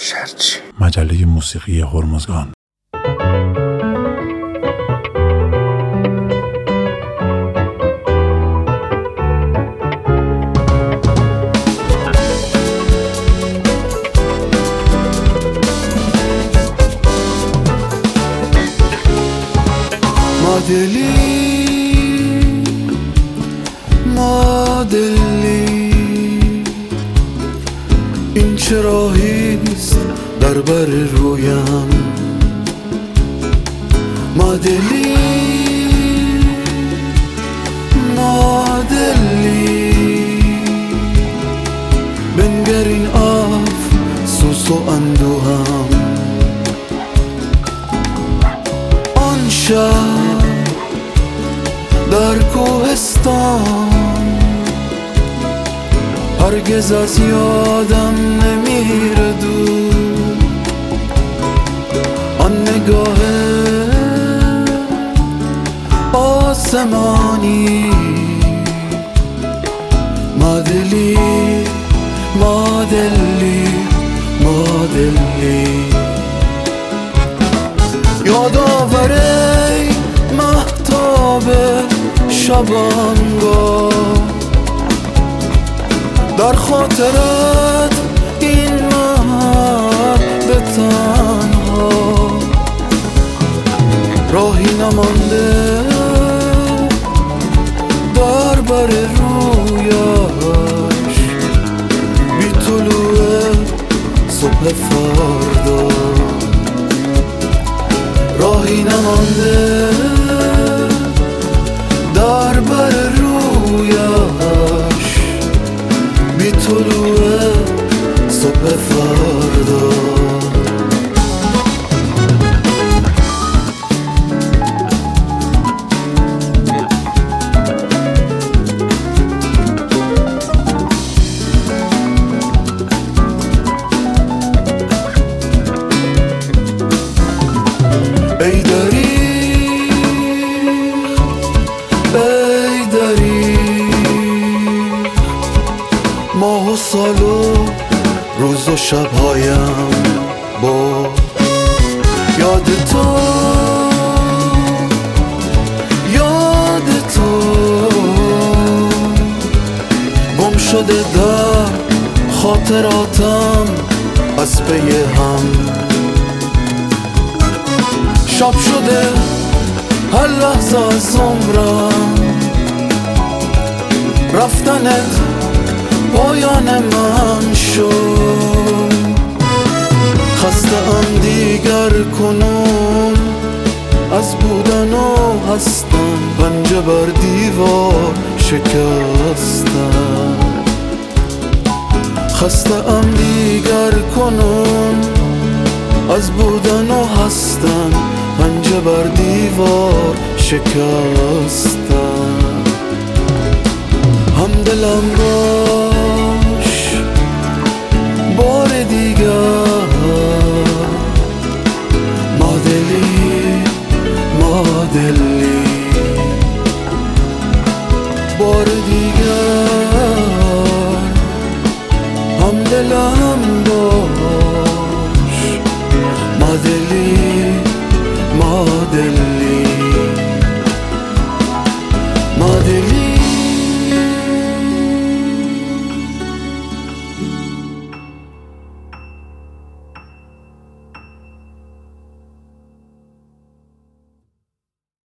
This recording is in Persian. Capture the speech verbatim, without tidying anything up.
شرچی. مجله موسیقی هرمزگان. مادلی مادلی این چه راهیست در بر رویم، مادلی مادلی بنگر این افسوس و اندوهم. آن شب در کوهستان هرگز از یادم نمیره دور. آن نگاه آسمانی، مادلی مادلی مادلی یادآوره مهتاب شبانگاه، در خاطرت این مرد به تنها. راهی نمانده در بر رویش بی طلوع صبح فردا. راهی نمانده در بر رویش بی طلوع صبح فردا. ای دریغ ای دریغ ماه و سال و روز و شبهایم با یاد تو یاد تو گم شده در خاطراتم از پی هم. شب شده هر لحظه از عمرم، رفتنت پایان من شد. خسته ام دیگر کنون از بودن و هستم، پنجه بر دیوار شکستم. خسته ام دیگر کنون از بودن و هستم، پنجه بر دیوار شکستم. همدلم باش با